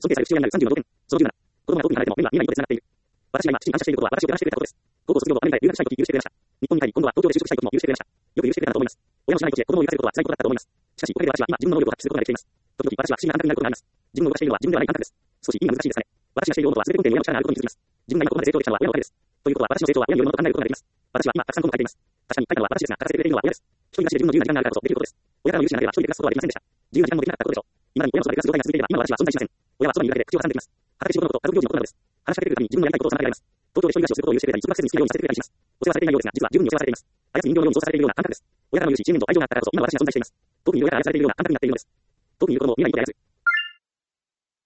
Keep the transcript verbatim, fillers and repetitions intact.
尊敬される父親になるさんじゅうなな号店。そのじゅうなな。子供が遠くに離れても目には今一度つながっている。私が今、父に感謝していることは私を暮らしてくれたことです。高校卒業後アメリカへ留学したいとき許してくれました。日本に帰り、今度は東京で就職したいときも許してくれました。よく許してくれたなと思います。親のしない土地で子供を生かせることは最高だったと思います。しかし、これで私は今自分の能力を発揮することができています。時々私は不思議な感覚になることがあります。自分を動かしているのは自分ではない感覚です。少し意味が難しいですかね。私がしていることは全て根底に親の力があることに気づきます。自分が今ここまで成長できたのは親のおかげです。ということは私の成長は親によるものと考えることができます。私は今たくさん本を書いています。確かに書いたのは私ですが、書かせてくれているのは親です。一人暮らしで自分の自由な時間があるからこそできることです。親からの許しがなければ一人で暮らすことはできませんでした。自由な時間もできなかったことでしょう。今に親のそばで暮らす状態が続いていれば今の私は存在しません。親はそばにいるだけで口を挟んでいます。畑仕事のこと、家族行事のことなどです。話しかけてくるたびに自分のやりたいことをさせられます。東京で一人暮らしをすることを許してくれたり、通学せずに好きなようにさせてくれたりします。お世話されていないようですが、実は十分にお世話されています。操り人形のように操作されているような感覚です。親からの許し、信念と愛情があったからこそ今の私が存在しています。遠くにいる親から愛されているような感覚になっているのです。遠くにいることも未来にとやすい。